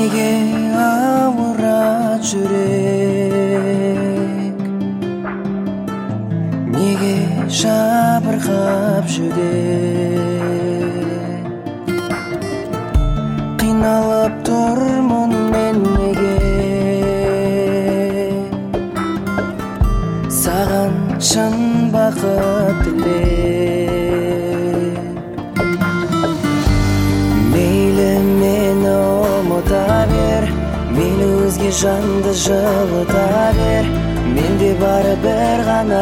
Неге ауырат жүрек, неге жабырқап жүрек, қиналып тұрмын мен неге, саған шын бақыт тілеп. Мейлі мені ұмыта бер, мейлі өзге жанды жылыта бер, менде бары бір ғана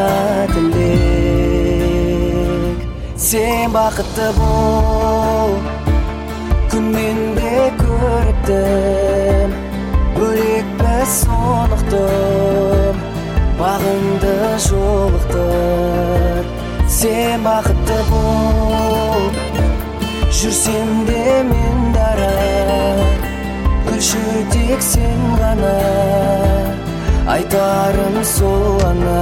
тілек. Сен бақытты бол, күнмен де көріктім, бөлек біз сонықты,м бағыңды жолықтыр. Сен бақытты бол, жүрсем де мен дара, күлші тек сен ғана, айтарым сол ғана.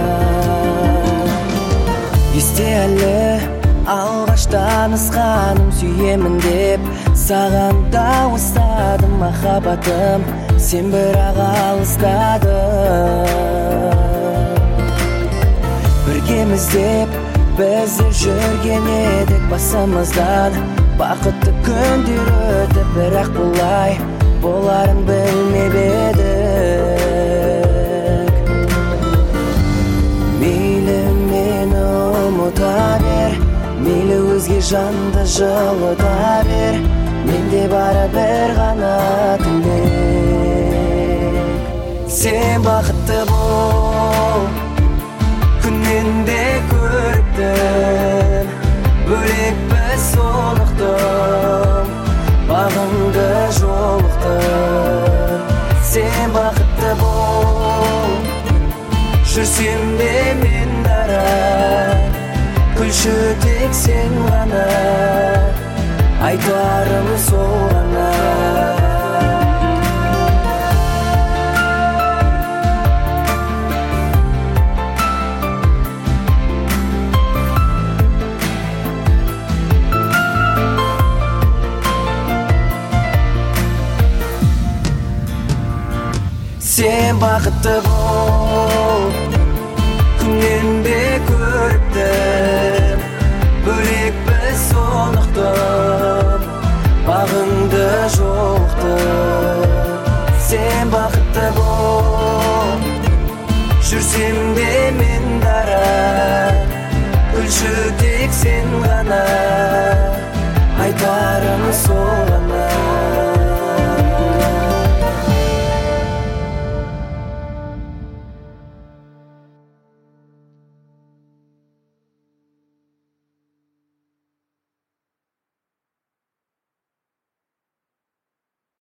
Есте әлі алғаш танысқаным, сүйемін деп саған дауыстадым махаббатым, сен бірақ алыстадың. Біргеміз деп біздер жүрген едік басымыздан, бақытты күндер өтіп, бірақ бұлай боларын білмеп едік. Мейлі мені ұмыта бер, мейлі өзге жанды жылыта бер, менде бары бір ғана тілек. Сен бақытты бол, күннен де көріктім, бөлек біз сонықты,м бағыңды жолықтыр. Сен бақытты бол, жүрсем де мен дара, күлші тек сен ғана, айтарым сол ғана. Сен бақытты бол, күннен де көріктім, бөлек біз сонықты,м бағыңды жолықтыр. Сен бақытты бол, жүрсем де мен дара, күлші тек сен ғана,